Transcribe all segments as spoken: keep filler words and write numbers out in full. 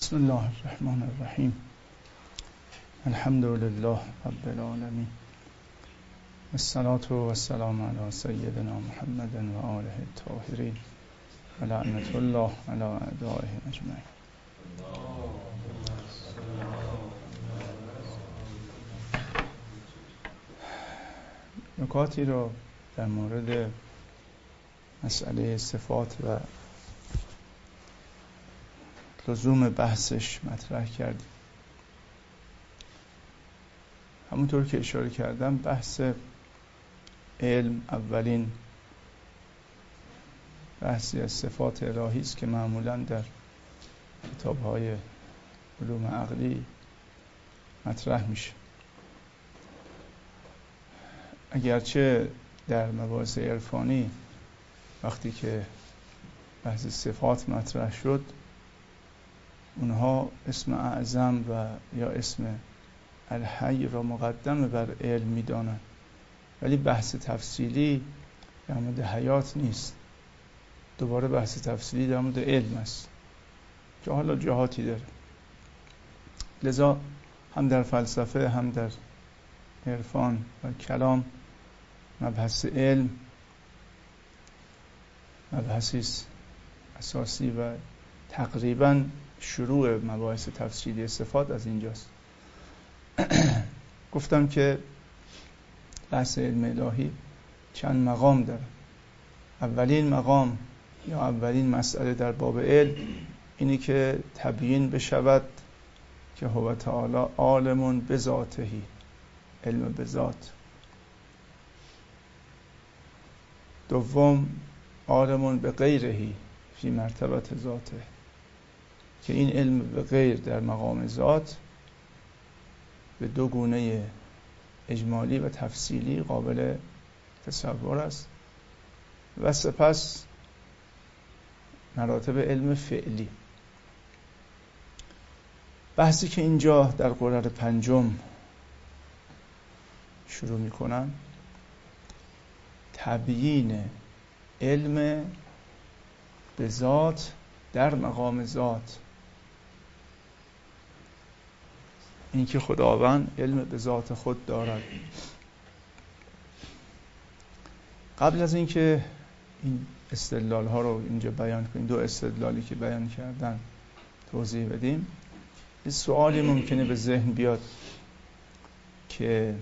بسم الله الرحمن الرحیم. الحمد لله رب العالمین. الصلاة و السلام علی سیدنا محمد و آله الطاهرین و لعنت الله علی اعدائه اجمعین. نکاتی رو در مورد مسئله صفات و لزوم بحثش مطرح کردیم. همونطور که اشاره کردم بحث علم اولین بحثی از صفات الهی است که معمولاً در کتاب‌های علوم عقلی مطرح میشه، اگرچه در مباحث عرفانی وقتی که بحث صفات مطرح شد اونها اسم اعظم و یا اسم الحی را مقدم بر علم می‌دانند، ولی بحث تفصیلی در مورد حیات نیست. دوباره بحث تفصیلی در مورد علم است که حالا جهاتی داره. لذا هم در فلسفه هم در عرفان و کلام مبحث علم مبحثی اساسی و تقریباً شروع مباحث تفصیلی صفات از اینجاست. گفتم که بحث علم الهی چند مقام داره. اولین مقام یا اولین مسئله در باب علم اینی که تبیین بشود که هو تعالی عالم بذاته، علم بذات. دوم عالم بغیره فی مرتبت ذاته، که این علم به غیر در مقام ذات به دو گونه اجمالی و تفصیلی قابل تصور است. و سپس مراتب علم فعلی. بحثی که اینجا در قرار پنجم شروع می کنن تبیین علم به ذات در مقام ذات، این که خداوند علم به ذات خود دارد. قبل از اینکه این استدلال ها رو اینجا بیان کنیم، دو استدلالی که بیان کردن توضیح بدیم، این سوالی ممکنه به ذهن بیاد که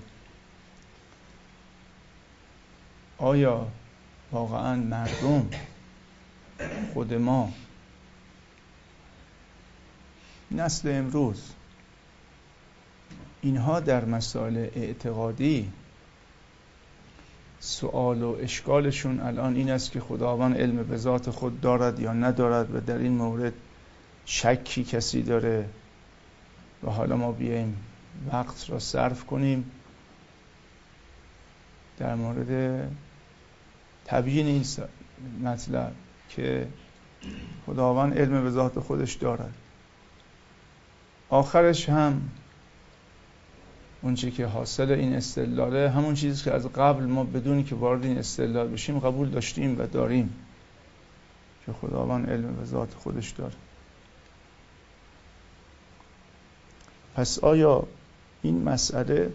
آیا واقعا مردم، خود ما، نسل امروز، اینها در مسائل اعتقادی سوال و اشکالشون الان این است که خداوند علم به ذات خود دارد یا ندارد و در این مورد شکی کسی داره و حالا ما بیاییم وقت را صرف کنیم در مورد تبیین این مطلب که خداوند علم به ذات خودش دارد. آخرش هم اون چیزی که حاصل این استدلاله همون چیزی که از قبل ما بدونی که وارد این استدلال بشیم قبول داشتیم و داریم، که خداوند علم به ذات خودش داره. پس آیا این مسئله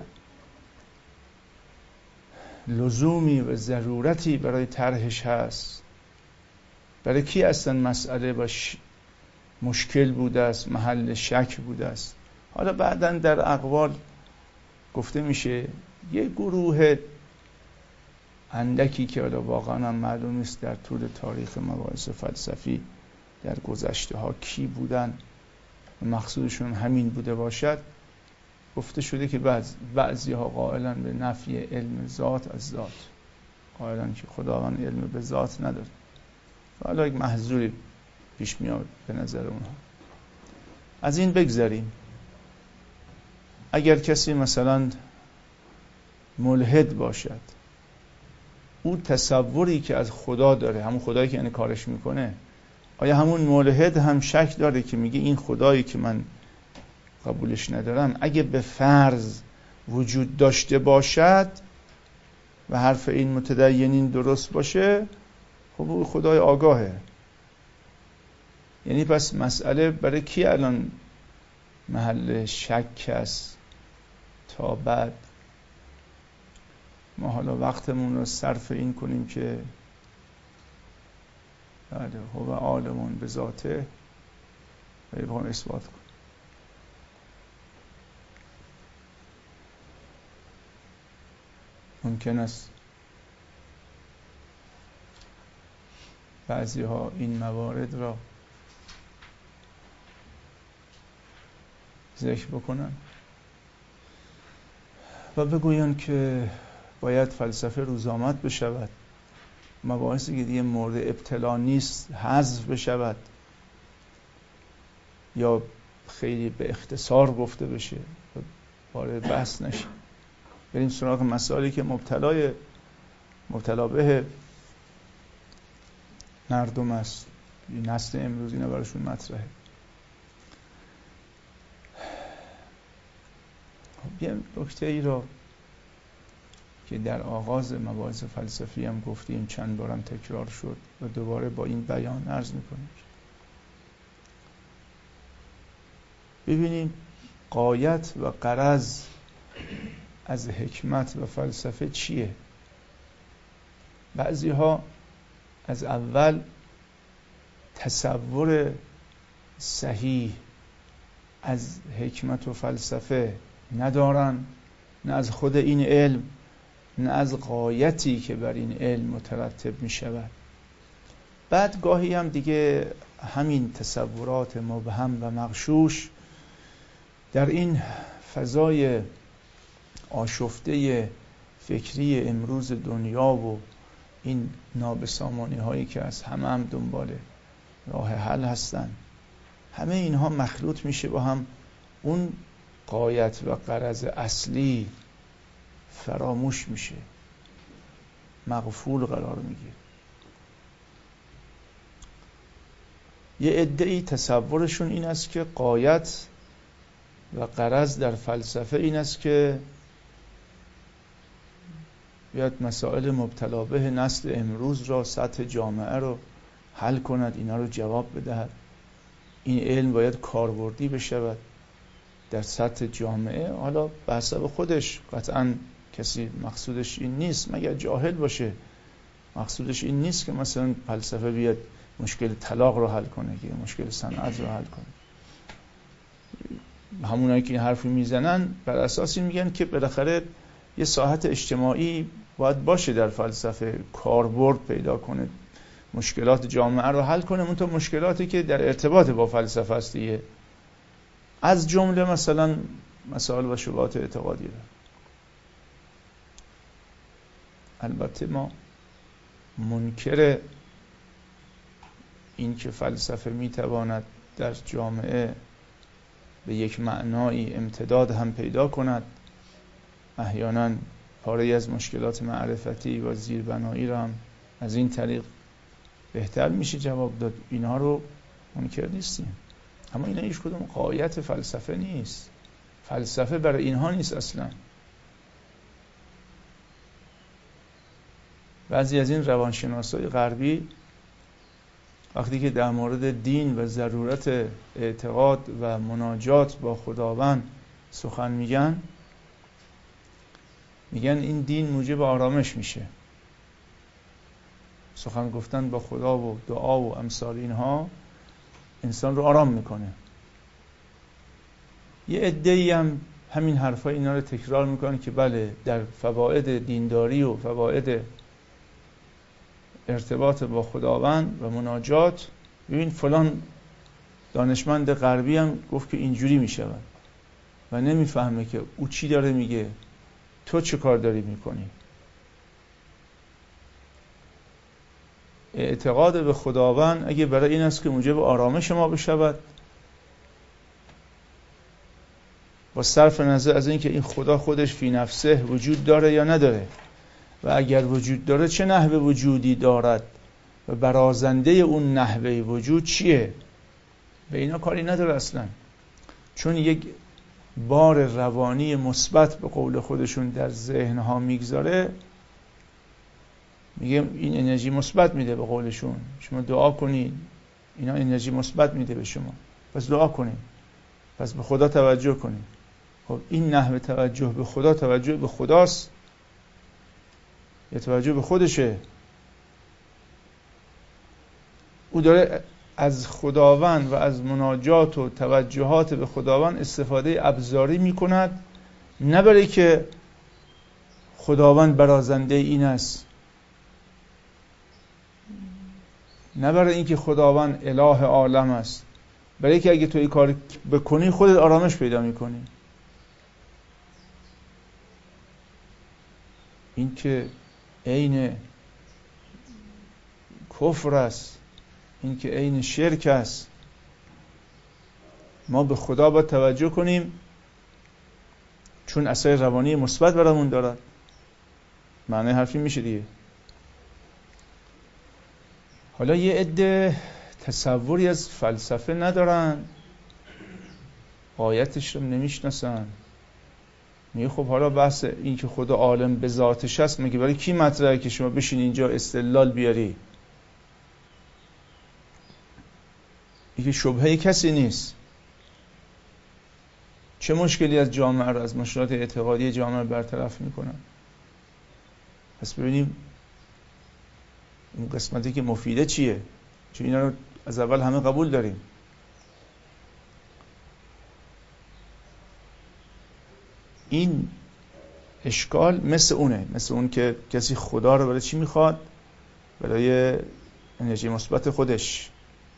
لزومی و ضرورتی برای طرحش هست؟ برای کی اصلا مسئله باش مشکل بوده است، محل شک بوده است؟ حالا بعداً در اقوال گفته میشه یه گروه اندکی که حالا واقعا هم معلوم نیست در طول تاریخ مباحث فلسفی در گذشته ها کی بودن و مقصودشون همین بوده باشد، گفته شده که بعض بعضی ها قائلن به نفی علم ذات از ذات، قائلن که خداوند علم به ذات نداره. حالا یک محظوری پیش میاد به نظر اونها. از این بگذریم. اگر کسی مثلا ملحد باشد، اون تصوری که از خدا داره، همون خدایی که انکارش میکنه، آیا همون ملحد هم شک داره که میگه این خدایی که من قبولش ندارم اگه به فرض وجود داشته باشد و حرف این متدینین درست باشه، خب او خدای آگاهه، یعنی پس مسئله برای کی الان محل شک است تا بعد ما حالا وقتمون رو صرف این کنیم که بله هو عالمون به ذاته و بخوایم اثبات کنیم. ممکن است بعضی ها این موارد را ذکر بکنن و بگوین که باید فلسفه روزآمد بشود، مباحثی که دیگه مورد ابتلا نیست حذف بشود یا خیلی به اختصار گفته بشه، وارد بحث نشه، بریم سراغ مسائلی که مبتلای مبتلا به مردم است، نسل امروز اینا براشون مطرحه. یه نکته ای را که در آغاز مباحث فلسفی هم گفتیم، چند بارم تکرار شد و دوباره با این بیان عرض میکنیم. ببینیم غایت و غرض از حکمت و فلسفه چیه؟ بعضی ها از اول تصور صحیح از حکمت و فلسفه ندارن، نه از خود این علم نه از غایتی که بر این علم مترتب می شود. بعد گاهی هم دیگه همین تصورات مبهم و مغشوش در این فضای آشفته فکری امروز دنیا و این نابسامانی هایی که از همه هم دنبال راه حل هستن، همه اینها مخلوط میشه با هم، اون غایت و غرض اصلی فراموش میشه، مغفول قرار میگیره. یه عده‌ای تصورشون این است که غایت و غرض در فلسفه این است که بیاد مسائل مبتلا به نسل امروز را، سطح جامعه رو حل کند، اینا رو جواب بدهد. این علم باید کاربردی بشود در سطح جامعه. حالا به حسب خودش قطعاً کسی مقصودش این نیست مگر جاهل باشه، مقصودش این نیست که مثلا فلسفه بیاد مشکل طلاق رو حل کنه، که مشکل صنعت رو حل کنه. همونایی که این حرفی میزنن بر اساس این میگن که بالاخره یه ساحت اجتماعی باید باشه در فلسفه، کاربرد پیدا کنه، مشکلات جامعه رو حل کنه، اون تا مشکلاتی که در ارتباط با فلسفه است دیگه، از جمله مثلا مسائل و شبهات اعتقادی رو. البته ما منکر این که فلسفه میتواند در جامعه به یک معنایی امتداد هم پیدا کند، احیانا پاره از مشکلات معرفتی و زیربنایی را هم از این طریق بهتر میشه جواب داد، اینها رو منکر نیستیم، اما اینا هیچ کدوم غایت فلسفه نیست. فلسفه برای اینها نیست اصلا. بعضی از این روانشناسای غربی وقتی که در مورد دین و ضرورت اعتقاد و مناجات با خداوند سخن میگن، میگن این دین موجب آرامش میشه. سخن گفتن با خدا و دعا و امثال اینها انسان رو آرام میکنه. یه عده‌ای هم همین حرفای اینا رو تکرار میکنن که بله در فواید دینداری و فواید ارتباط با خداوند و مناجات، ببین فلان دانشمند غربی هم گفت که اینجوری میشود و نمیفهمه که او چی داره میگه، تو چه کار داری میکنی. اعتقاد به خداوند اگه برای این است که موجب آرامش ما بشود، با صرف نظر از این که این خدا خودش فی نفسه وجود داره یا نداره و اگر وجود داره چه نحوه وجودی دارد و برازنده اون نحوه وجود چیه، به اینا کاری نداره اصلا، چون یک بار روانی مثبت به قول خودشون در ذهنها میگذاره. میگه این انرژی مثبت میده، به قولشون شما دعا کنید اینا انرژی مثبت میده به شما. پس دعا کنید، پس به خدا توجه کنید. خب این نحوه توجه به خدا توجه به خداست یا توجه به خودشه؟ او داره از خداوند و از مناجات و توجهات به خداوند استفاده ابزاری میکند، نه برای که خداوند برازنده این است، نه برای اینکه خداوند اله عالم است، برای که اگه تو این کار بکنی خودت آرامش پیدا میکنی. این که عین کفر است، این که عین شرک است. ما به خدا باید توجه کنیم چون اثر روانی مثبت برامون دارد. معنی حرفی میشه دیگه. حالا یه عده تصوری از فلسفه ندارن، غایتش رو نمیشناسن. میگه خب حالا بحث این که خدا عالم به ذاتش هست میگه برای کی مطرحه که شما بشین اینجا استدلال بیاری؟ این که شبهه کسی نیست. چه مشکلی از جامعه رو، از مشکلات اعتقادی جامعه برطرف میکنن؟ پس ببینیم این قسمتی که مفیده چیه، چون اینا رو از اول همه قبول داریم. این اشکال مثل اونه، مثل اون که کسی خدا رو برای چی میخواد؟ برای انرژی مثبت خودش.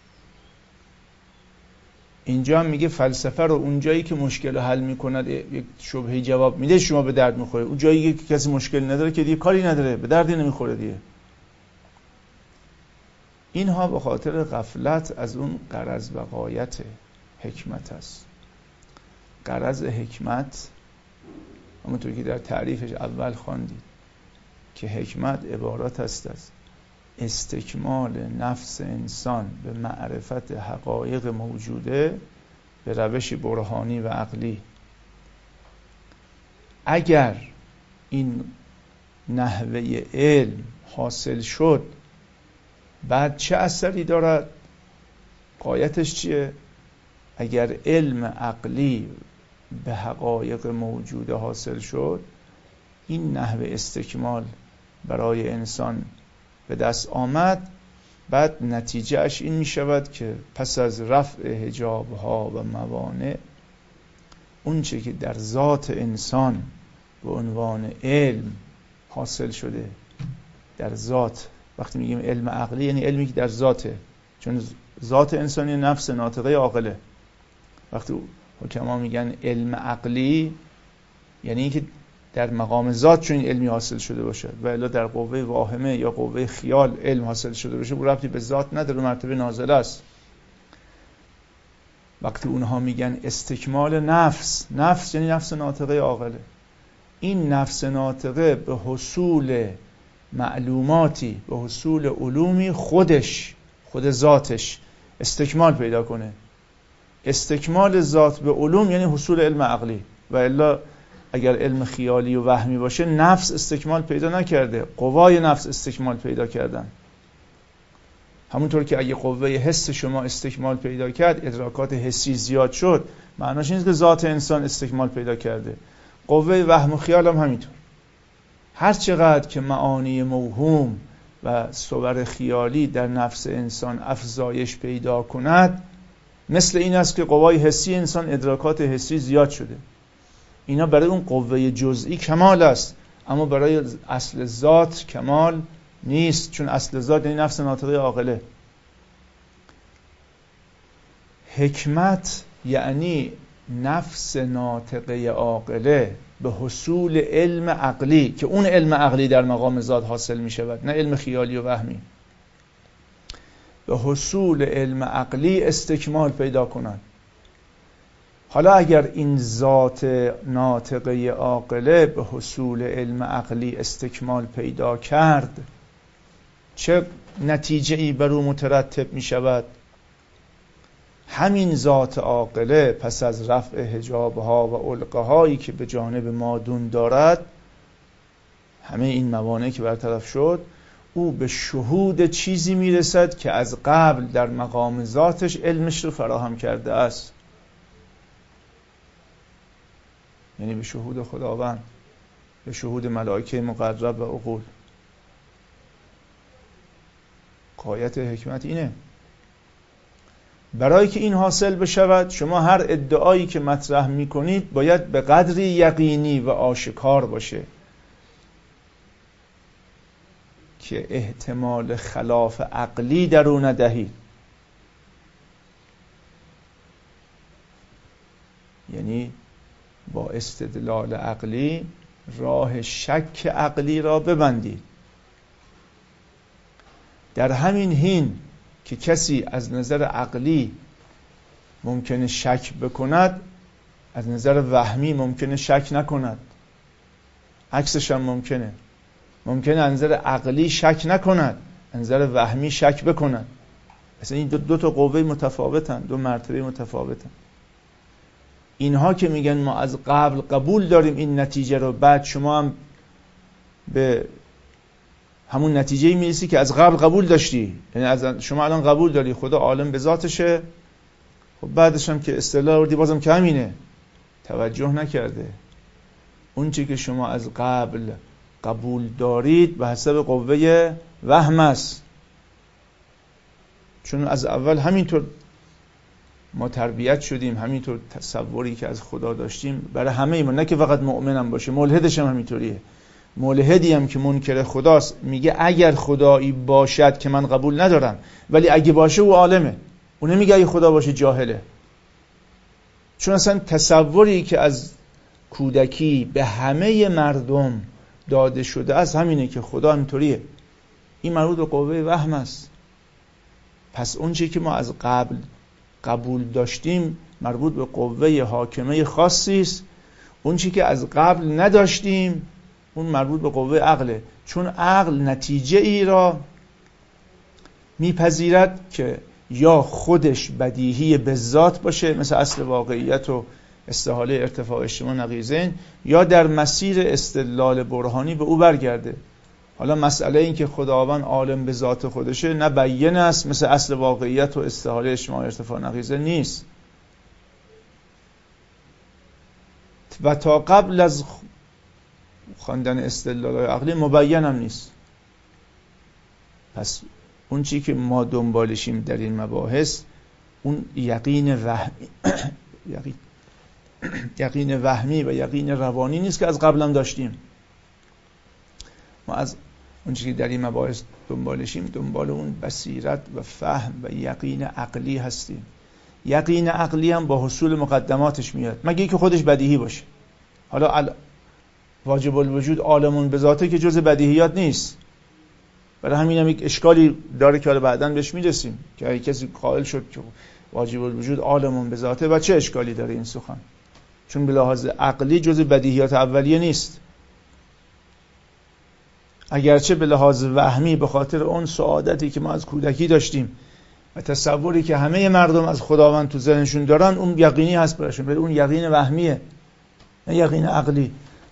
اینجا هم میگه فلسفه رو اون جایی که مشکل رو حل میکند یک شبهه جواب میده شما به درد میخوره. اون جایی که کسی مشکل نداره که دیگه کاری نداره، به دردی نمیخوره دیگه. اینها به خاطر غفلت از اون غرض و غایت حکمت است. غرض حکمت همونطور که در تعریفش اول خواندید که حکمت عبارت است از استکمال نفس انسان به معرفت حقایق موجوده به روش برهانی و عقلی. اگر این نحوه علم حاصل شد بعد چه اثری دارد؟ غایتش چیه؟ اگر علم عقلی به حقایق موجوده حاصل شد، این نحوه استکمال برای انسان به دست آمد، بعد نتیجه اش این می شود که پس از رفع حجاب ها و موانع، اون چه که در ذات انسان به عنوان علم حاصل شده، در ذات، وقتی میگیم علم عقلی یعنی علمی که در ذاته، چون ذات انسانی نفس ناطقه عاقله. وقتی حکما میگن علم عقلی یعنی اینکه در مقام ذات چون این علمی حاصل شده باشه، و الا در قوه واهمه یا قوه خیال علم حاصل شده باشه، او ربطی به ذات نداره، مرتبه نازله است. وقتی اونها میگن استکمال نفس، نفس یعنی نفس ناطقه عاقله، این نفس ناطقه به حصول معلوماتی، به حصول علومی خودش، خود ذاتش استکمال پیدا کنه. استکمال ذات به علوم یعنی حصول علم عقلی، و الا اگر علم خیالی و وهمی باشه نفس استکمال پیدا نکرده، قوای نفس استکمال پیدا کردن. همونطور که اگه قوه حس شما استکمال پیدا کرد، ادراکات حسی زیاد شد، معناش این است که ذات انسان استکمال پیدا کرده. قوه وهم و خیال هم همینطور. هر چقدر که معانی موهوم و صور خیالی در نفس انسان افزایش پیدا کند، مثل این است که قوای حسی انسان، ادراکات حسی زیاد شده. اینا برای اون قوه جزئی کمال است، اما برای اصل ذات کمال نیست، چون اصل ذات یعنی نفس ناطقه عاقله. حکمت یعنی نفس ناطقه عاقله به حصول علم عقلی، که اون علم عقلی در مقام ذات حاصل می شود، نه علم خیالی و وهمی. به حصول علم عقلی استکمال پیدا کنند. حالا اگر این ذات ناطقه عاقله به حصول علم عقلی استکمال پیدا کرد، چه نتیجه ای بر او مترتب می شود؟ همین ذات عاقله پس از رفع حجاب ها و علقه هایی که به جانب مادون دارد، همه این موانعی که برطرف شد، او به شهود چیزی میرسد که از قبل در مقام ذاتش علمش رو فراهم کرده است، یعنی به شهود خداوند، به شهود ملائکه مقرب و عقول. غایت حکمت اینه. برای که این حاصل بشود شما هر ادعایی که مطرح میکنید باید به قدری یقینی و آشکار باشه که احتمال خلاف عقلی در او ندهید. یعنی با استدلال عقلی راه شک عقلی را ببندید. در همین حین که کسی از نظر عقلی ممکنه شک بکند، از نظر وهمی ممکنه شک نکند. عکسش هم ممکنه. ممکنه از نظر عقلی شک نکند، از نظر وهمی شک بکند. اصلا این دو, دو تا قوه متفاوتن، دو مرتبه متفاوتن. اینها که میگن ما از قبل قبول داریم این نتیجه رو، بعد شما هم به همون نتیجه‌ای میرسی که از قبل قبول داشتی، یعنی از شما الان قبول داری خدا عالم به ذاتشه، خب بعدش هم که اصطلاح آوردی بازم که همینه، توجه نکرده. اون چی که شما از قبل قبول دارید به حسب قوه وهم است، چون از اول همینطور ما تربیت شدیم، همینطور تصوری که از خدا داشتیم برای همه ایمان، نه که فقط مؤمنم باشه، ملحدش هم همینطوریه. ملحدی هم که منکر خداست میگه اگر خدایی باشد که من قبول ندارم، ولی اگه باشه او عالمه. اون نمیگه اگه خدا باشه جاهله، چون اصلا تصوری که از کودکی به همه مردم داده شده از همینه که خدا همینطوریه. این مربوط به قوه وهم است. پس اون چیزی که ما از قبل قبول داشتیم مربوط به قوه حاکمه خاصی است، اون چیزی که از قبل نداشتیم اون مربوط به قوه عقله، چون عقل نتیجه ای را میپذیرد که یا خودش بدیهی به ذات باشه مثل اصل واقعیت و استحاله ارتفاع اجتماع نقیضین، یا در مسیر استدلال برهانی به او برگرده. حالا مسئله این که خداوند عالم به ذات خودشه نه بیان است مثل اصل واقعیت و استحاله اجتماع ارتفاع نقیضین نیست، و تا قبل از خواندن استدلال عقلی مبین هم نیست. پس اون چی که ما دنبالشیم در این مباحث اون یقین وهمی یقین یقین وهمی و یقین روانی نیست که از قبل هم داشتیم. ما از اون چیزی که در این مباحث دنبالشیم دنبال اون بصیرت و فهم و یقین عقلی هستیم. یقین عقلی هم با حصول مقدماتش میاد، مگه اینکه خودش بدیهی باشه. حالا واجب الوجود عالمون به ذاته که جز بدیهیات نیست، برای همین هم یک اشکالی داره که حالا بعداً بهش میرسیم که اگه کسی قائل شد که واجب الوجود عالمون به ذاته و چه اشکالی داره این سخن، چون به لحاظ عقلی جز بدیهیات اولیه نیست، اگرچه به لحاظ وهمی به خاطر اون سعادتی که ما از کودکی داشتیم و تصوری که همه مردم از خداوند تو ذهنشون دارن اون یقینی هست براشون، ولی اون یقین وهمیه نه یقین عقلی.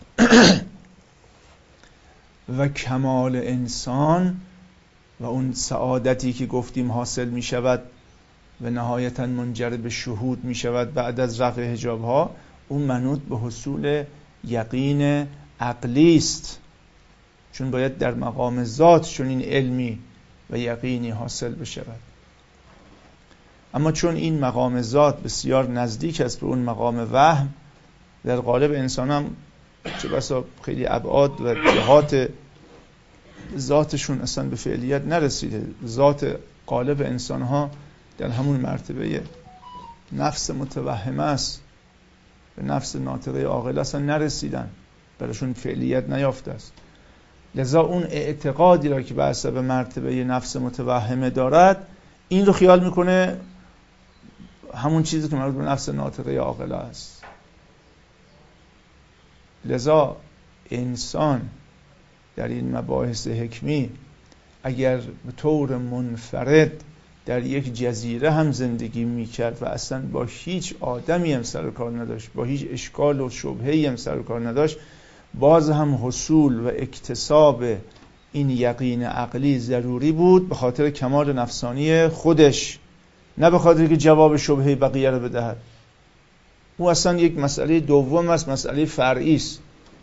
و کمال انسان و اون سعادتی که گفتیم حاصل می شود و نهایتاً منجر به شهود می شود بعد از رفع حجاب ها، اون منوط به حصول یقین عقلی است، چون باید در مقام ذات چون این علمی و یقینی حاصل بشود. اما چون این مقام ذات بسیار نزدیک است به اون مقام وهم، در قالب انسان هم چه بسا خیلی ابعاد و جهات ذاتشون اصلا به فعلیت نرسیده. ذات قالب انسان ها در همون مرتبه نفس متوهمه است، به نفس ناطقه عاقل اصلا نرسیدن، براشون فعلیت نیافته است. لذا اون اعتقادی را که به حسب مرتبه نفس متوهمه دارد این رو خیال میکنه همون چیزی که مربوط به نفس ناطقه عاقل است. لذا انسان در این مباحث حکمی اگر به طور منفرد در یک جزیره هم زندگی میکرد و اصلا با هیچ آدمی هم سر و کار نداشت، با هیچ اشکال و شبهه‌ای هم سر و کار نداشت، باز هم حصول و اکتساب این یقین عقلی ضروری بود به خاطر کمال نفسانی خودش، نه به خاطر که جواب شبهه بقیه رو بدهد. او اصلا یک مسئله دوم است، مسئله فرعی است.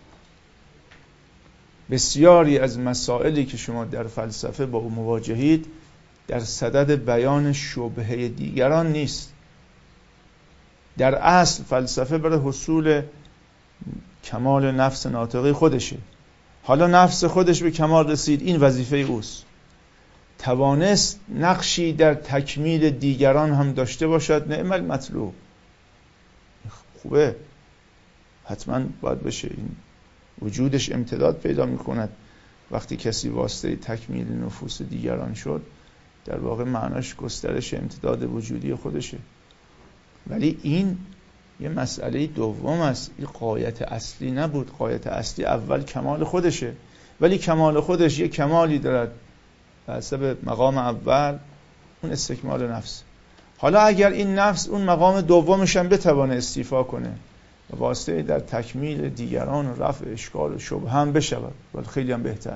بسیاری از مسائلی که شما در فلسفه با او مواجهید در صدد بیان شبهه دیگران نیست. در اصل فلسفه برای حصول کمال نفس ناطقه خودشه. حالا نفس خودش به کمال رسید، این وظیفه اوست. توانست نقشی در تکمیل دیگران هم داشته باشد، نعم المطلوب، خوبه، حتما باید بشه. این وجودش امتداد پیدا میکند. وقتی کسی واسطه تکمیل نفوس دیگران شد، در واقع معناش گسترش امتداد وجودی خودشه. ولی این یه مسئله دوم است، این غایت اصلی نبود. غایت اصلی اول کمال خودشه، ولی کمال خودش یه کمالی دارد به حسب مقام اول، اون استکمال نفس. حالا اگر این نفس اون مقام دومش هم بتوانه استیفا کنه و واسطه در تکمیل دیگران و رفع اشکال و شبه هم بشود، ولی خیلی هم بهتر.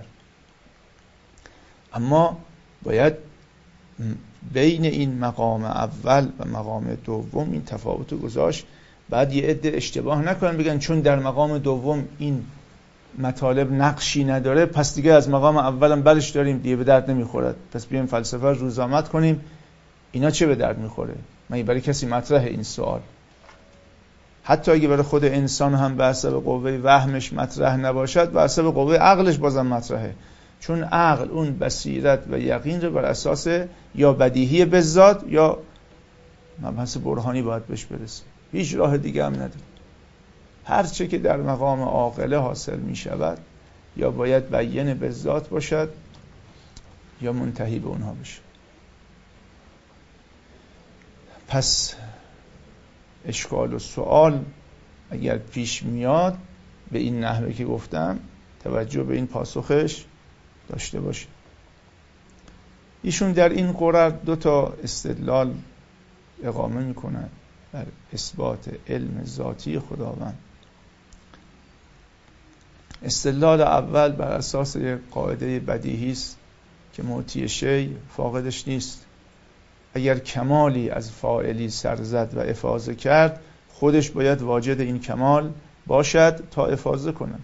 اما باید بین این مقام اول و مقام دوم این تفاوت گذاشت. بعد یه عده اشتباه نکنن بگن چون در مقام دوم این مطالب نقشی نداره پس دیگه از مقام اولم برش داریم دیگه به درد نمیخورد، پس بیایم فلسفه رو روزآمد کنیم. اینا چه به درد میخوره؟ مگه برای کسی مطرح این سوال؟ حتی اگه برای خود انسان هم به حسب قوه وهمش مطرح نباشد، به حسب قوه عقلش بازم مطرحه. چون عقل اون بصیرت و یقین رو بر اساس یا بدیهی بذات یا مبحث برهانی باید بهش برسه، هیچ راه دیگه هم نداره. هر چه که در مقام عاقله حاصل می شود یا باید بیان بذات باشد یا منتهی به اونها بشه. پس اشکال و سوال اگر پیش میاد به این نحوه که گفتم توجه به این پاسخش داشته باشه. ایشون در این قرار دو تا استدلال اقامه میکنن بر اثبات علم ذاتی خداوند. استدلال اول بر اساس یک قاعده بدیهی است که معطی شی فاقدش نیست. اگر کمالی از فاعلی سر زد و افاضه کرد، خودش باید واجد این کمال باشد تا افاضه کنه.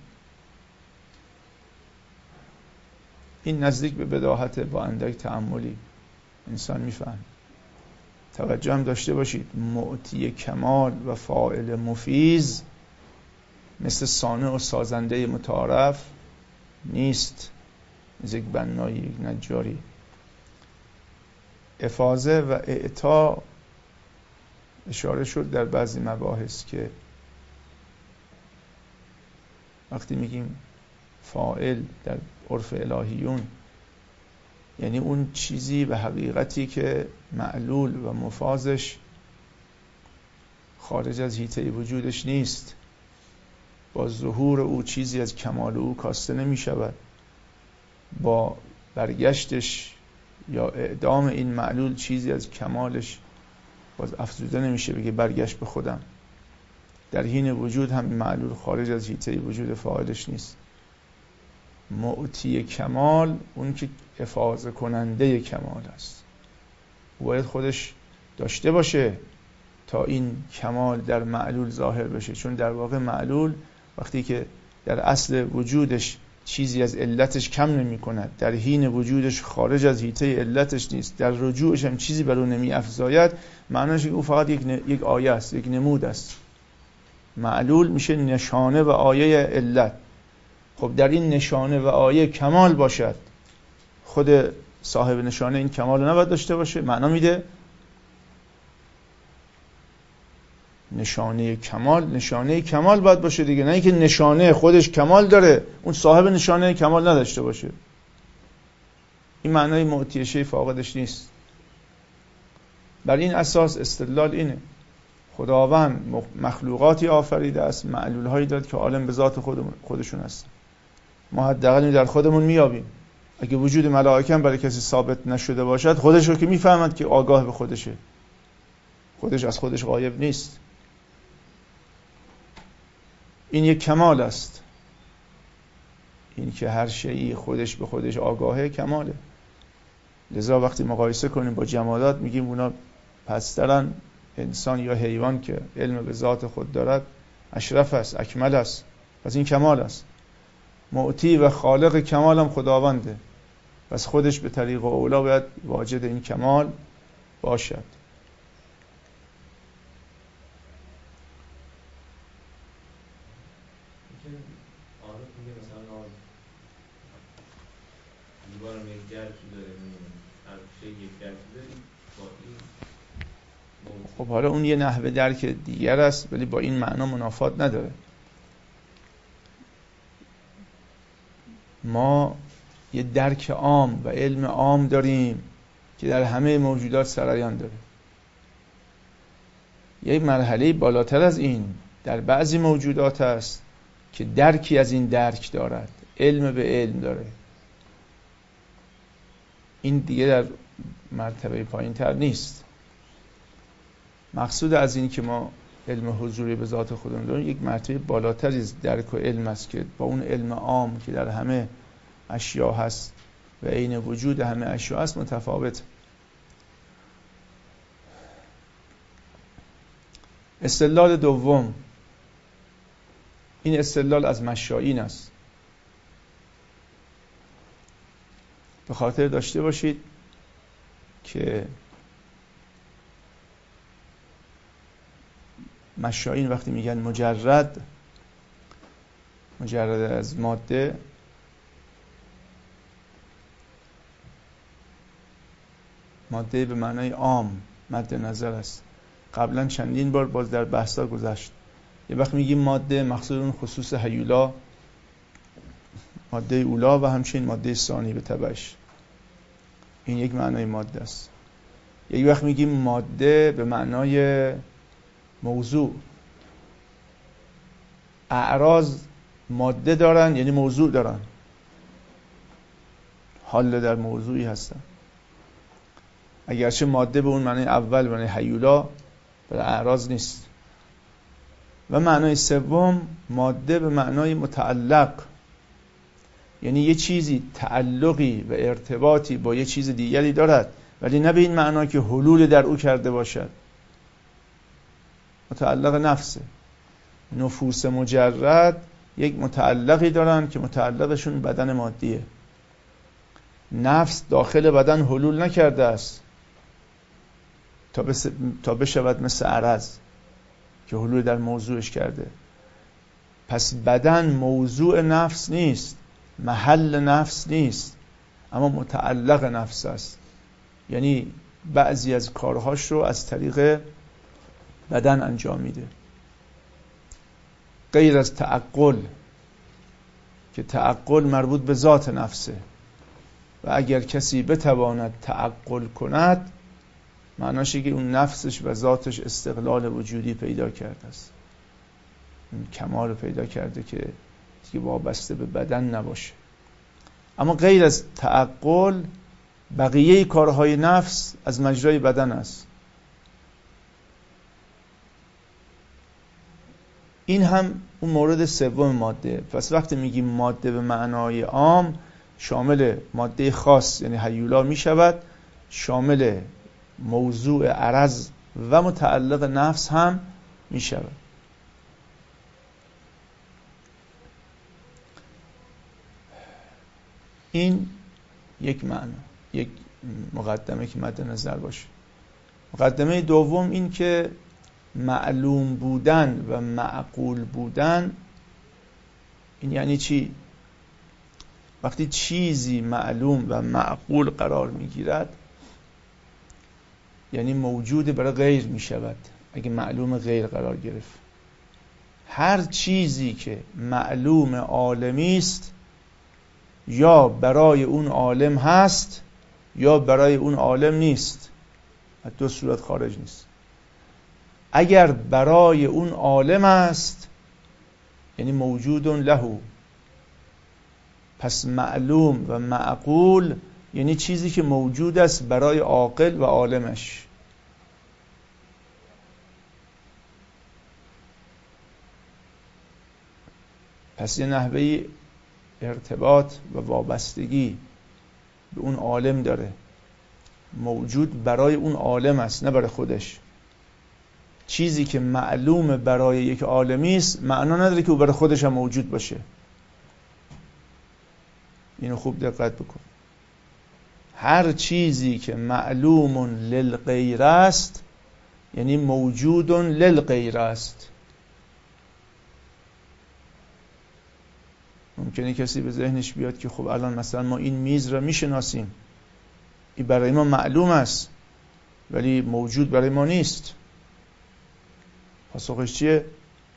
این نزدیک به بداهت با اندک تأملی انسان میفهم. توجه هم داشته باشید معطی کمال و فاعل مفیض مثل صانع و سازنده متعارف نیست، مثل یک بنایی، یک نجاری. افاضه و اعطا اشاره شد در بعضی مباحث که وقتی میگیم فاعل در عرف الهیون یعنی اون چیزی و حقیقتی که معلول و مفازش خارج از حیطه وجودش نیست، با ظهور او چیزی از کمال او کاسته نمی شود، با برگشتش یا اعدام این معلول چیزی از کمالش باز افزوده نمیشه بگه برگشت به خودم. در حین وجود هم معلول خارج از حیطه وجود فاعلش نیست. معطی کمال اون که افاضه کننده کمال است، باید خودش داشته باشه تا این کمال در معلول ظاهر بشه. چون در واقع معلول وقتی که در اصل وجودش چیزی از علتش کم نمی کند، در حین وجودش خارج از حیطه علتش نیست، در رجوعش هم چیزی بر اون نمی افزاید، معناش او فقط یک, ن... یک آیه است، یک نمود است. معلول میشه نشانه و آیه علت. خب در این نشانه و آیه کمال باشد، خود صاحب نشانه این کمال رو نباید داشته باشه؟ معنا میده نشانه کمال نشانه کمال باید باشه دیگه، نه اینکه نشانه خودش کمال داره اون صاحب نشانه کمال نداشته باشه. این معنای معطی شی فاقدش نیست. بر این اساس استدلال اینه خداوند مخلوقاتی آفریده است، معلول هایی داد که عالم به ذات خودمون خودشون هستن. ما حداقل در خودمون میابیم. اگه وجود ملائکه برای کسی ثابت نشده باشد، خودش رو که میفهمد که آگاه به خودشه، خودش از خودش غایب نیست. این یک کمال است. این که هر شیئی خودش به خودش آگاهه کماله. لذا وقتی مقایسه کنیم با جمادات میگیم اونا پسترن، انسان یا حیوان که علم به ذات خود دارد اشرف است، اکمل است، پس این کمال است. معطی و خالق کمال هم خداونده، پس خودش به طریق اولا باید واجد این کمال باشد. خب حالا اون یه نحوه درک دیگر است، ولی با این معنا منافات نداره. ما یه درک عام و علم عام داریم که در همه موجودات سرایان داره. یک مرحله بالاتر از این در بعضی موجودات است که درکی از این درک دارد، علم به علم داره. این دیگه در مرتبه پایین تر نیست. مقصود از این که ما علم حضوری به ذات خودمون داریم یک مرتبه بالاتر از درک و علم است که با اون علم عام که در همه اشیا هست و عین وجود همه اشیا هست متفاوت. استدلال دوم، این استدلال از مشائین است. به خاطر داشته باشید که مشائین وقتی میگن مجرد، مجرد از ماده، ماده به معنای عام مد نظر است. قبلا چندین بار باز در بحثا گذشت. یه وقت میگیم ماده مقصود اون خصوص هیولا، ماده اولا و همچنین ماده ثانی به تبعش، این یک معنای ماده است. یک وقت میگیم ماده به معنای موضوع. اعراض ماده دارن یعنی موضوع دارن، حال در موضوعی هستن. اگرچه ماده به اون معنای اول معنای هیولا برای اعراض نیست. و معنای سوم ماده به معنای متعلق، یعنی یه چیزی تعلقی و ارتباطی با یه چیز دیگری دارد، ولی نه به این معنا که حلول در او کرده باشد. متعلق نفسه. نفوس مجرد یک متعلقی دارن که متعلقشون بدن مادیه. نفس داخل بدن حلول نکرده است تا, بس... تا بشود مثل عرض که حلول در موضوعش کرده. پس بدن موضوع نفس نیست، محل نفس نیست، اما متعلق نفس است. یعنی بعضی از کارهاش رو از طریق بدن انجام میده، غیر از تعقل که تعقل مربوط به ذات نفسه و اگر کسی بتواند تعقل کند معناشه که اون نفسش و ذاتش استقلال وجودی پیدا کرده است، اون کمال پیدا کرده که که وابسته به بدن نباشه. اما غیر از تعقل بقیه کارهای نفس از مجرای بدن است. این هم اون مورد سوم ماده. پس وقتی میگیم ماده به معنای عام شامل ماده خاص یعنی هیولا می شود، شامل موضوع عرض و متعلق نفس هم می شود. این یک معنی، یک مقدمه که مد نظر باشه. مقدمه دوم این که معلوم بودن و معقول بودن این یعنی چی؟ وقتی چیزی معلوم و معقول قرار میگیرد یعنی موجود برای غیر میشود. اگه معلوم غیر قرار گرفت، هر چیزی که معلوم عالمی است یا برای اون عالم هست یا برای اون عالم نیست، دو صورت خارج نیست. اگر برای اون عالم است یعنی موجود له، پس معلوم و معقول یعنی چیزی که موجود است برای عاقل و عالمش. پس یه نحوه ارتباط و وابستگی به اون عالم داره، موجود برای اون عالم است نه برای خودش. چیزی که معلوم برای یک عالمی است معنا نداره که او برای خودش هم موجود باشه. اینو خوب دقت بکن. هر چیزی که معلوم للغیر است یعنی موجود للغیر است. ممکنه کسی به ذهنش بیاد که خب الان مثلا ما این میز را میشناسیم، این برای ما معلوم است ولی موجود برای ما نیست. پاسخش چیه؟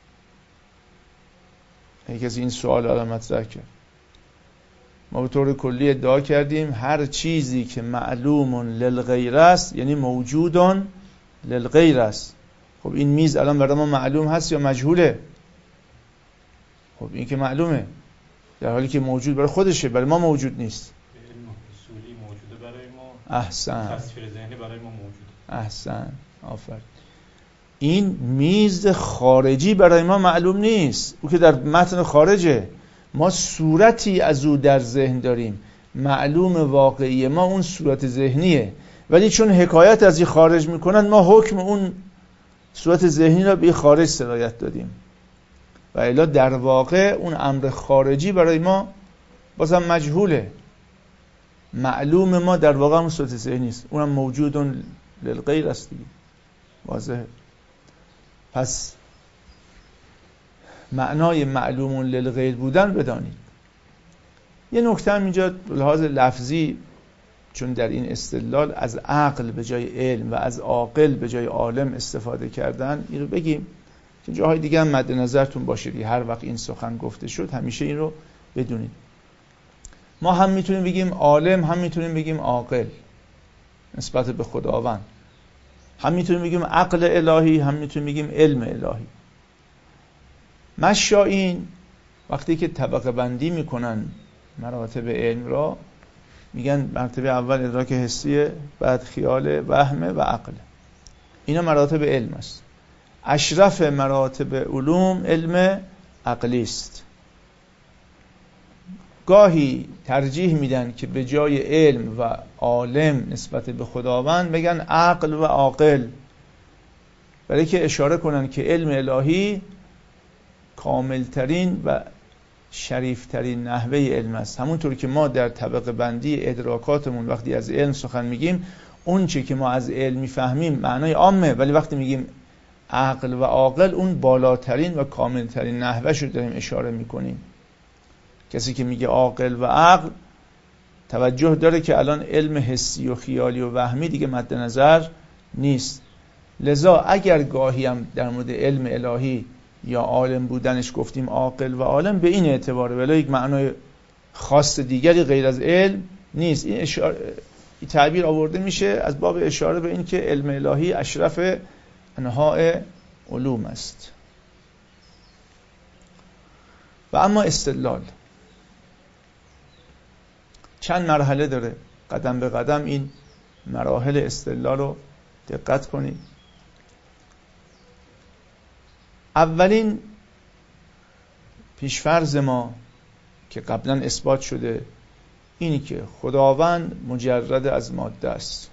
اگه کسی این سوال الان مطرح کرد، ما به طور کلی ادعا کردیم هر چیزی که معلوم للغیر است یعنی موجود للغیر است. خب این میز الان برای ما معلوم هست یا مجهوله؟ خب این که معلومه، در حالی که موجود برای خودشه، برای ما موجود نیست. علم اصولی موجوده برای ما، احسن، تصویر ذهنی برای ما موجوده. احسن، آفرین. این میز خارجی برای ما معلوم نیست، او که در متن خارجه. ما صورتی از او در ذهن داریم، معلوم واقعی ما اون صورت ذهنیه، ولی چون حکایت از این خارج میکنن ما حکم اون صورت ذهنی را به خارج سرایت دادیم و الا در واقع اون امر خارجی برای ما بازم مجهوله. معلوم ما در واقع اون صورت ذهنی است، اونم موجود للغیر است دیگه. واضحه. پس معنای معلوم للغیر بودن بدانید. یه نکته هم اینجا لحاظ لفظی، چون در این استدلال از عقل به جای علم و از عاقل به جای عالم استفاده کردن، این رو بگیم که جاهای دیگه هم مد نظرتون باشه. هر وقت این سخن گفته شد همیشه این رو بدونید. ما هم میتونیم بگیم عالم، هم میتونیم بگیم عاقل نسبت به خداوند، هم میتونیم بگیم عقل الهی، هم میتونیم بگیم علم الهی. مشایین وقتی که طبقه بندی میکنن مراتب علم را، میگن مرتبه اول ادراک حسیه، بعد خیال، وهم و عقل. اینا مراتب علم است. اشرف مراتب علوم علم عقلی است. گاهی ترجیح میدن که به جای علم و عالم نسبت به خداوند بگن عقل و عاقل، برای که اشاره کنن که علم الهی کاملترین و شریفترین نحوه علم است. همونطور که ما در طبقه بندی ادراکاتمون وقتی از علم سخن میگیم، اون چه که ما از علم میفهمیم معنای عامه، ولی وقتی میگیم عقل و عاقل اون بالاترین و کاملترین نحوهش رو داریم اشاره میکنیم. کسی که میگه عاقل و عقل توجه داره که الان علم حسی و خیالی و وهمی دیگه مد نظر نیست. لذا اگر گاهی هم در مورد علم الهی یا عالم بودنش گفتیم عاقل و عالم، به این اعتباره، ولی یک معنای خاص دیگری غیر از علم نیست. این, اشاره، این تعبیر آورده میشه از باب اشاره به این که علم الهی اشرف انواع علوم است. و اما استدلال چند مرحله داره، قدم به قدم این مراحل استدلال رو دقت کنید. اولین پیشفرض ما که قبلا اثبات شده اینی که خداوند مجرد از ماده است.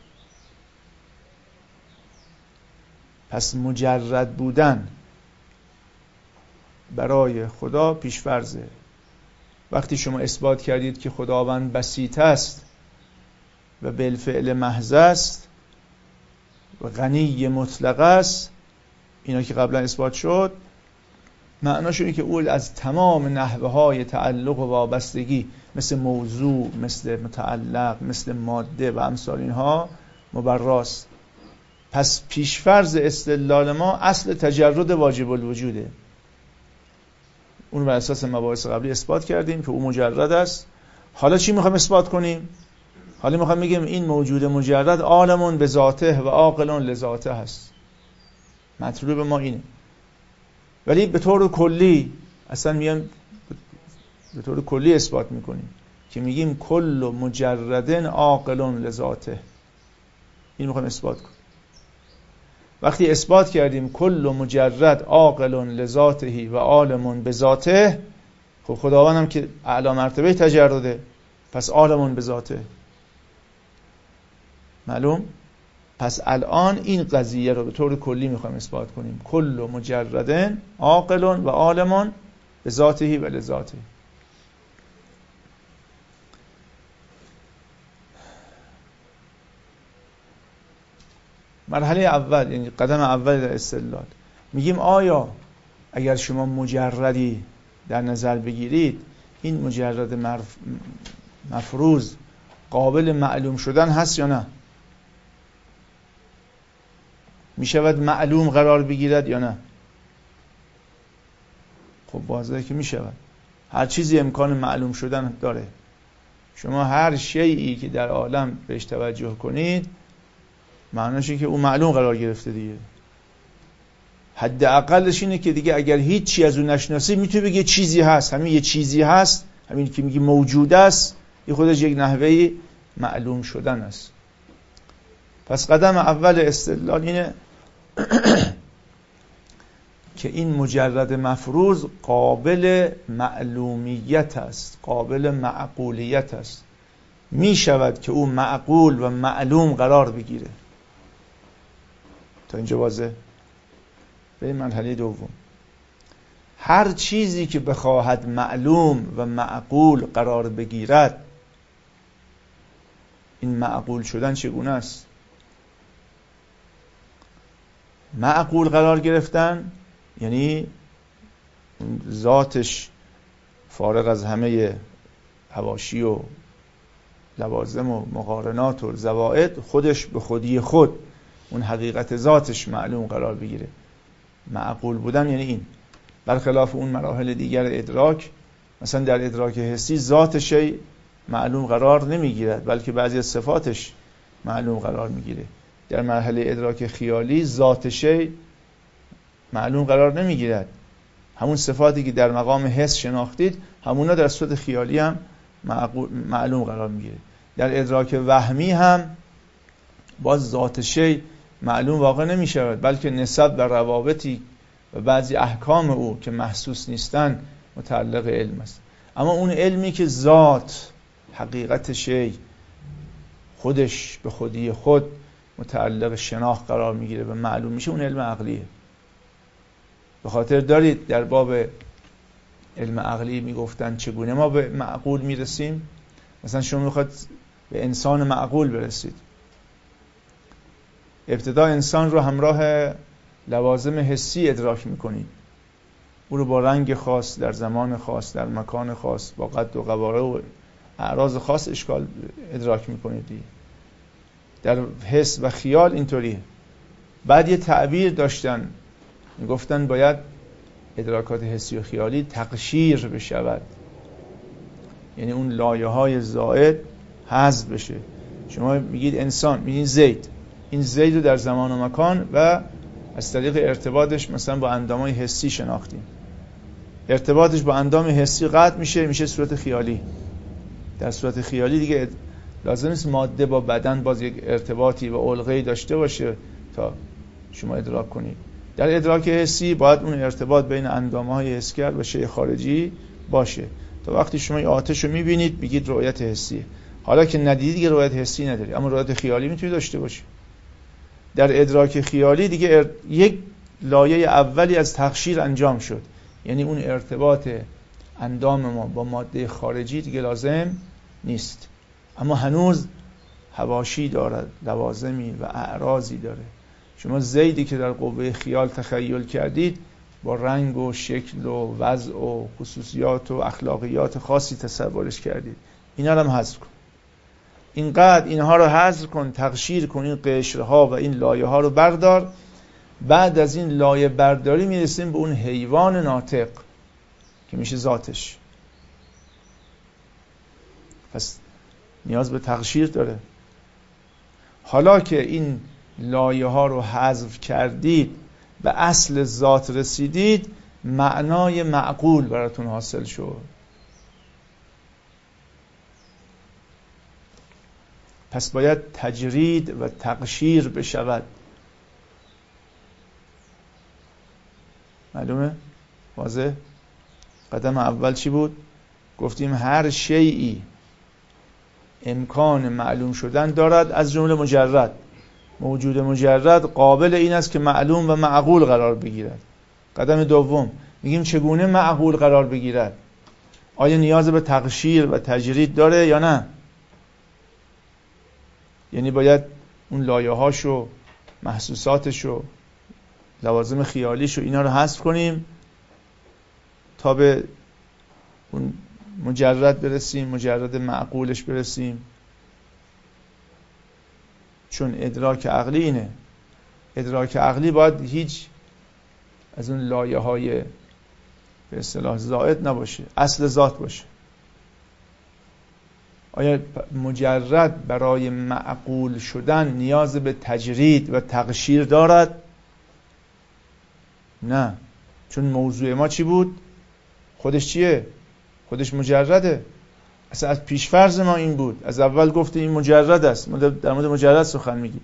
پس مجرد بودن برای خدا پیشفرضه. وقتی شما اثبات کردید که خداوند بسیط است و بالفعل محض است و غنی مطلق است، اینا که قبلا اثبات شد، معناش اینه که او از تمام نحوه های تعلق و وابستگی مثل موضوع، مثل متعلق، مثل ماده و امثال اینها مبراست. پس پیشفرض استدلال ما اصل تجرد واجب الوجوده. اون بر اساس مباحث قبلی اثبات کردیم که او مجرد است. حالا چی میخوایم اثبات کنیم؟ حالا میخوایم بگیم این موجود مجرد عالمون به ذاته و عاقلون لذاته هست. مطلوب ما اینه. ولی به طور کلی اصلا میام به طور کلی اثبات میکنیم که میگیم کل مجردن عاقلون لذاته. این میخوایم اثبات کنیم. وقتی اثبات کردیم کل مجرد عاقلون لذاته و عالمون بذاته، خب خداوندم که اعلی مرتبه تجرده، پس عالمون به ذاته. معلوم؟ پس الان این قضیه رو به طور کلی میخوایم اثبات کنیم. کل مجردن عاقل و عالم به ذاته و لذاته. مرحله اول، یعنی قدم اول در استدلال، میگیم آیا اگر شما مجردی در نظر بگیرید، این مجرد مرف... مفروض قابل معلوم شدن هست یا نه؟ میشود معلوم قرار بگیرد یا نه؟ خب واضحه که میشود. هر چیزی امکان معلوم شدن داره. شما هر شیئی که در عالم بهش توجه کنید، معناش اینه که اون معلوم قرار گرفته دیگه. حد اقلش اینه که دیگه اگر هیچ چی از اون نشناسی، میتونی بگی چیزی هست. همین یه چیزی هست، همین که میگی موجود است، این خودش یک نحوه معلوم شدن است. پس قدم اول استدلال اینه که این مجرد مفروض قابل معلومیت است، قابل معقولیت است. می شود که او معقول و معلوم قرار بگیره. تا اینجا واضح؟ بریم مرحله دوم. هر چیزی که بخواهد معلوم و معقول قرار بگیرد، این معقول شدن چگونه است؟ معقول قرار گرفتن یعنی ذاتش فارغ از همه حواشی و لوازم و مقارنات و زوائد، خودش به خودی خود اون حقیقت ذاتش معلوم قرار بگیره. معقول بودن یعنی این. برخلاف اون مراحل دیگر ادراک، مثلا در ادراک حسی ذات شی معلوم قرار نمیگیرد، بلکه بعضی از صفاتش معلوم قرار میگیره. در مرحله ادراک خیالی ذات شی معلوم قرار نمیگیرد. همون صفاتی که در مقام حس شناختید، همونا در صورت خیالی هم معلوم قرار میگیره. در ادراک وهمی هم باز ذات شی معلوم واقع نمی شود، بلکه نسب و روابطی و بعضی احکام او که محسوس نیستن متعلق علم است. اما اون علمی که ذات حقیقت شی خودش به خودی خود متعلق شناخت قرار میگیره و معلوم میشه، اون علم عقلیه. به خاطر دارید در باب علم عقلی میگفتن چگونه ما به معقول میرسیم. مثلا شما میخواد به انسان معقول برسید، ابتدا انسان رو همراه لوازم حسی ادراک میکنید. او رو با رنگ خاص، در زمان خاص، در مکان خاص، با قد و قواره و اعراض خاص اشکال ادراک میکنید. در حس و خیال اینطوریه. بعد یه تعبیر داشتن، میگفتن باید ادراکات حسی و خیالی تقشیر بشود، یعنی اون لایه های زائد حذف بشه. شما میگید انسان، میگید زید، این زید رو در زمان و مکان و از طریق ارتباطش مثلا با اندامای حسی شناختیم. ارتباطش با اندام حسی قطع میشه، میشه صورت خیالی. در صورت خیالی دیگه لازم نیست ماده با بدن باز یک ارتباطی و علقه‌ای داشته باشه تا شما ادراک کنید. در ادراک حسی باید اون ارتباط بین اندامهای حسگر و شیء خارجی باشه. تا وقتی شما آتش رو میبینید بگید رؤیت حسیه. حالا که ندیدید دیگه رؤیت حسی نداری، اما رؤیت خیالی میتونی داشته باشی. در ادراک خیالی دیگه ار... یک لایه اولی از تقشیر انجام شد، یعنی اون ارتباط اندام ما با ماده خارجی دیگه لازم نیست، اما هنوز حواشی دارد، لوازمی و اعراضی داره. شما زیدی که در قوه خیال تخیل کردید با رنگ و شکل و وضع و خصوصیات و اخلاقیات خاصی تصورش کردید. اینا رو هم حذف کن. اینقدر اینها رو حذف کن، تقشیر کن، این قشرها و این لایه ها رو بردار. بعد از این لایه برداری میرسیم به اون حیوان ناطق که میشه ذاتش. پس نیاز به تقشیر داره. حالا که این لایه ها رو حذف کردید، به اصل ذات رسیدید، معنای معقول براتون حاصل شد. پس باید تجرید و تقشیر بشود. معلومه؟ واضح؟ قدم اول چی بود؟ گفتیم هر شیئی امکان معلوم شدن دارد از جمله مجرد. موجود مجرد قابل این است که معلوم و معقول قرار بگیرد. قدم دوم میگیم چگونه معقول قرار بگیرد؟ آیا نیاز به تقشیر و تجرید داره یا نه؟ یعنی باید اون لایه‌هاشو، محسوساتشو، لوازم خیالیشو اینا رو حذف کنیم تا به اون مجرد برسیم، مجرد معقولش برسیم. چون ادراک عقلی اینه، ادراک عقلی باید هیچ از اون لایه‌های به اصطلاح زائد نباشه، اصل ذات باشه. آیا مجرد برای معقول شدن نیاز به تجرید و تقشیر دارد؟ نه، چون موضوع ما چی بود؟ خودش چیه؟ خودش مجرده. اصلا از پیشفرض ما این بود، از اول گفته این مجرد است، ما در مورد مجرد سخن میگیم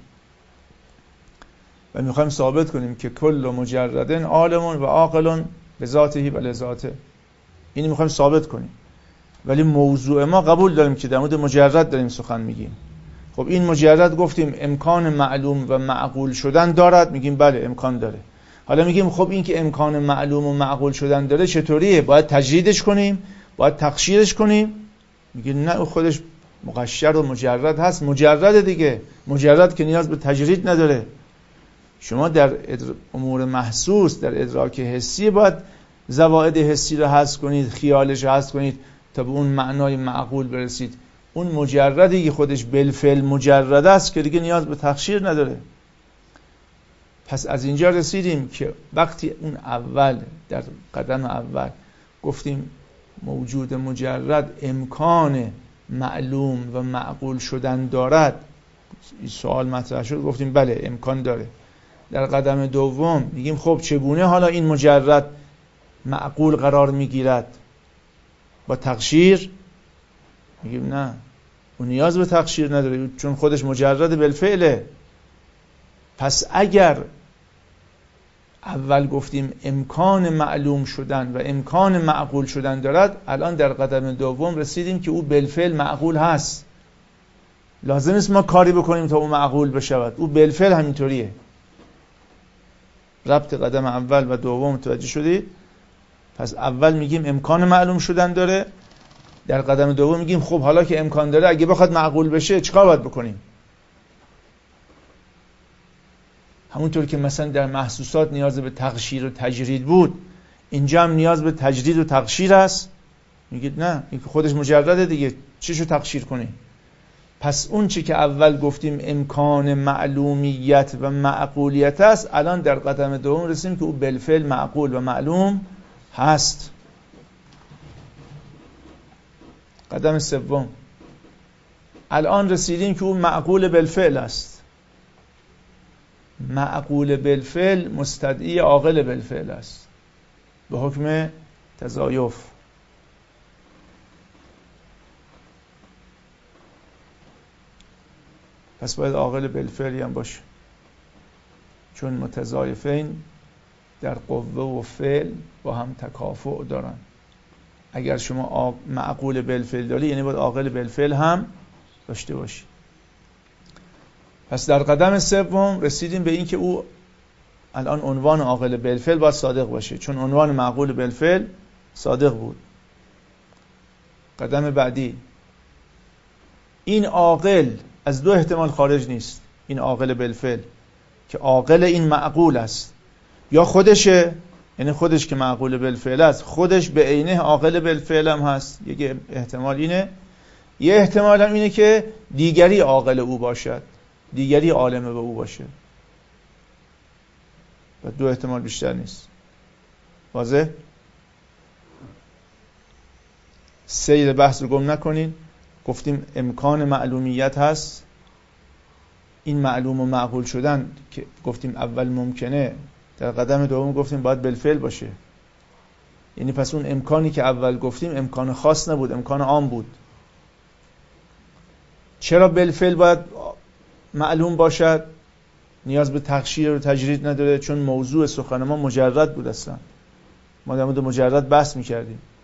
و میخوایم ثابت کنیم که کل مجردن عالم و عاقل به ذاته و لذاته. اینو میخوایم ثابت کنیم، ولی موضوع ما قبول داریم که در مورد مجرد داریم سخن میگیم. خب این مجرد گفتیم امکان معلوم و معقول شدن دارد، میگیم بله امکان داره. حالا میگیم خب این که امکان معلوم و معقول شدن داره چطوریه؟ باید تجریدش کنیم؟ باید تقشیرش کنیم؟ میگه نه، او خودش مقشر و مجرد هست، مجرد دیگه. مجرد که نیاز به تجرید نداره. شما در امور محسوس، در ادراک حسی باید زوائد حسی رو حذف کنید، خیالش رو حذف کنید تا به اون معنای معقول برسید. اون مجردی که خودش بالفعل مجرد است که دیگه نیاز به تقشیر نداره. پس از اینجا رسیدیم که وقتی اون اول در قدم اول گفتیم موجود مجرد امکان معلوم و معقول شدن دارد، این سوال مطرح شد، گفتیم بله امکان داره. در قدم دوم میگیم خب چگونه حالا این مجرد معقول قرار میگیرد؟ با تقشیر؟ میگیم نه، اون نیاز به تقشیر نداره چون خودش مجرد بالفعله. پس اگر اول گفتیم امکان معلوم شدن و امکان معقول شدن دارد، الان در قدم دوم رسیدیم که او بالفعل معقول هست. لازم نیست ما کاری بکنیم تا او معقول بشود، او بالفعل همینطوریه. ربط قدم اول و دوم متوجه شدید؟ پس اول میگیم امکان معلوم شدن داره، در قدم دوم میگیم خب حالا که امکان داره اگه بخواد معقول بشه چیکار باید بکنیم؟ همونطور که مثلا در محسوسات نیاز به تقشیر و تجرید بود، اینجا هم نیاز به تجرید و تقشیر است. میگید نه، این خودش مجرده دیگه، چیشو تقشیر کنی؟ پس اون چی که اول گفتیم امکان معلومیت و معقولیت است، الان در قدم دوم رسیدیم که او بالفعل معقول و معلوم هست. قدم سوم الان رسیدیم که او معقول بالفعل است. معقول بالفعل مستدعی عاقل بالفعل است به حکم تضایف. پس باید عاقل بالفعلی هم باشه، چون متضایفین در قوه و فعل با هم تکافؤ دارن. اگر شما معقول بالفعل داری یعنی باید عاقل بالفعل هم داشته باشی. پس در قدم سوم رسیدیم به این که او الان عنوان عاقل بالفعل باید صادق باشه، چون عنوان معقول بالفعل صادق بود. قدم بعدی، این عاقل از دو احتمال خارج نیست. این عاقل بالفعل که عاقل این معقول است، یا خودشه، یعنی خودش که معقول بالفعل است خودش به عینه عاقل بالفعل هم هست. یک احتمال اینه. یه احتمال هم اینه که دیگری عاقل او باشد، دیگری عالم به او باشه. و دو احتمال بیشتر نیست. واضح؟ سیر بحث رو گم نکنین. گفتیم امکان معلومیت هست. این معلوم و معقول شدن که گفتیم اول ممکنه، در قدم دوم گفتیم باید بالفعل باشه. یعنی پس اون امکانی که اول گفتیم امکان خاص نبود، امکان عام بود. چرا بالفعل باید معلوم باشد؟ نیاز به تقشیر و تجرید نداره، چون موضوع سخن ما مجرد بود. اصلا ما در مورد مجرد بحث میکردیم.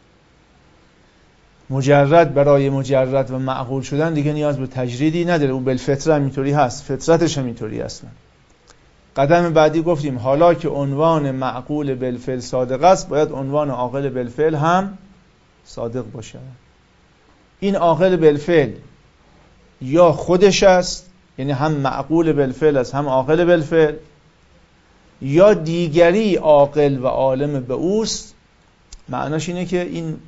مجرد برای مجرد و معقول شدن دیگه نیاز به تجریدی نداره، او بالفطره هم اینطوری هست، فطرتش هم اینطوری هست. قدم بعدی گفتیم حالا که عنوان معقول بالفعل صادق است، باید عنوان عاقل بالفعل هم صادق باشه. این عاقل بالفعل یا خودش است، یعنی هم معقول بالفعل است هم عاقل بالفعل، یا دیگری عاقل و عالم به اوست. معناش اینه که این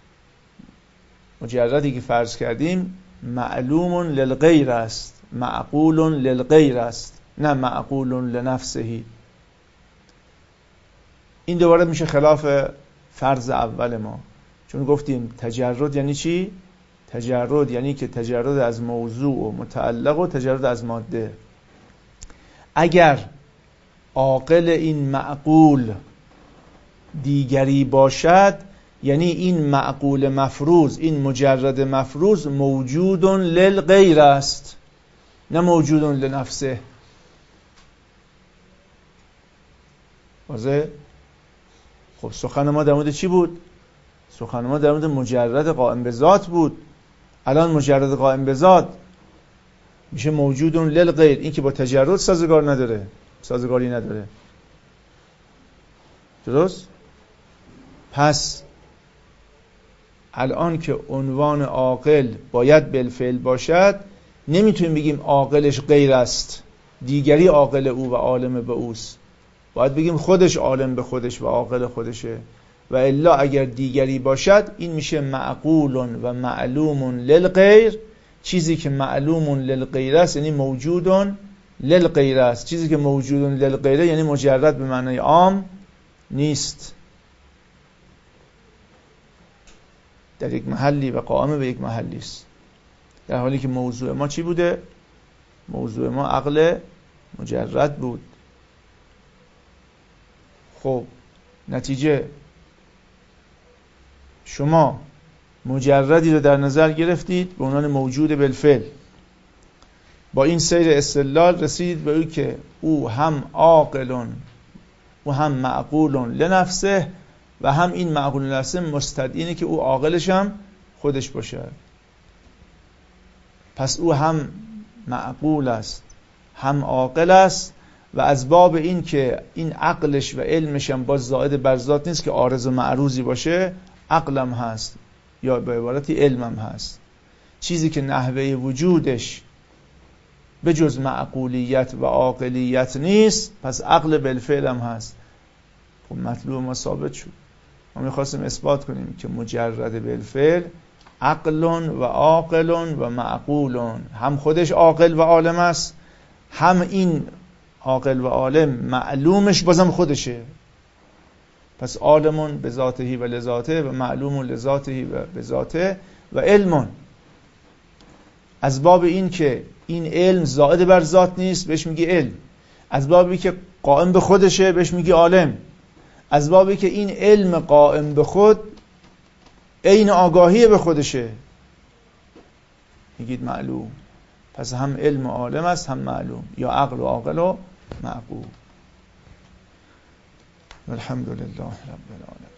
مجردی که فرض کردیم معلوم للغیر است، معقول للغیر است، نه معقول لنفسه. این دوباره میشه خلاف فرض اول ما، چون گفتیم تجرد یعنی چی؟ تجرد یعنی که تجرد از موضوع و متعلق و تجرد از ماده. اگر عاقل این معقول دیگری باشد، یعنی این معقول مفروض، این مجرد مفروض موجود للغیر است، نه موجود لنفسه. واضح؟ خب سخن ما در مورد چی بود؟ سخن ما در مورد مجرد قائم به ذات بود. الان مجرد قائم به ذات میشه موجود للغیر، این که با تجرد سازگار نداره، سازگاری نداره. درست؟ پس الان که عنوان عاقل باید بالفعل باشد، نمیتونیم بگیم عاقلش غیر است، دیگری عاقل او و عالم به اوست. باید بگیم خودش عالم به خودش و عاقل خودشه. و الا اگر دیگری باشد، این میشه معقول و معلوم للغیر. چیزی که معلوم للغیر است یعنی موجود للغیر است. چیزی که موجود للغیر یعنی مجرد به معنای عام نیست، در یک محلی و قائم به یک محلی است. در حالی که موضوع ما چی بوده؟ موضوع ما عقل مجرد بود. خب نتیجه شما مجردی رو در نظر گرفتید به عنوان موجود بالفعل. با این سیر استدلال رسیدید به او که او هم عاقل و هم معقول لنفسه و هم این معقول لنفسه مستدعی اینه که او عاقلش هم خودش باشه. پس او هم معقول است هم عاقل است و از باب این که این عقلش و علمش هم باز زائد بر ذات نیست که عارض و معروضی باشه، عقلم هست یا به عبارتی علمم هست. چیزی که نحوه وجودش به جز معقولیت و عاقلیت نیست، پس عقل بالفعل هم هست. خب مطلوب ما ثابت شد. ما میخواستیم اثبات کنیم که مجرد بالفعل عقل و عاقل و معقول، هم خودش عاقل و عالم است، هم این عاقل و عالم معلومش بازم خودشه. پس عالمون به ذاته و لذاته و معلوم لذاته و به ذاته و علمون. از باب این که این علم زائد بر ذات نیست بهش میگی علم، از بابی که قائم به خودشه بهش میگی عالم، از بابی که این علم قائم به خود عین آگاهی به خودشه میگید معلوم. پس هم علم و عالم است هم معلوم، یا عقل و عاقل و معقول. والحمد لله رب العالمین.